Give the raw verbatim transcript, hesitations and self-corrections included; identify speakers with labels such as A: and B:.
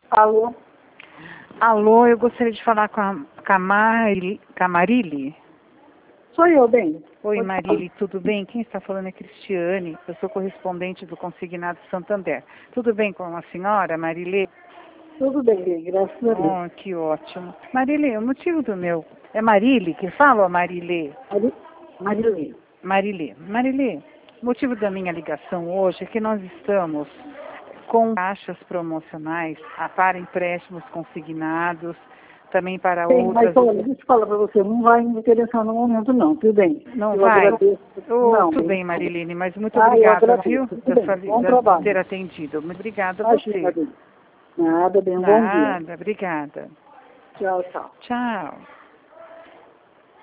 A: Alô?
B: Alô, eu gostaria de falar com a, com a, Mari, com a Marília.
A: Sou eu, bem.
B: Oi,
A: Pode
B: Marília, tudo bem? Quem está falando é Cristiane, eu sou correspondente do Consignado Santander. Tudo bem com a senhora, Marília?
A: Tudo bem, bem, graças a Deus.
B: Oh, que ótimo. Marília, o motivo do meu... É Marília que fala ou Marília?
A: Mari... Marilene.
B: Marília. Marília, o motivo da minha ligação hoje é que nós estamos com taxas promocionais para empréstimos consignados, também para
A: Bem,
B: outras...
A: mas olha, deixa eu falar para você, não vai me interessar no momento não, tudo bem?
B: Não
A: eu
B: vai?
A: Agradeço.
B: Oh,
A: não,
B: tudo
A: bem.
B: bem, Marilene, mas muito
A: Ah, eu
B: obrigada,
A: agradeço.
B: viu,
A: Tudo
B: da
A: bem,
B: sua,
A: bom
B: da, de
A: trabalho.
B: ter atendido. Muito obrigada a
A: Imagina,
B: você.
A: Marilene. Nada, bem, um bom dia.
B: Nada, obrigada.
A: Tchau, tchau.
B: Tchau.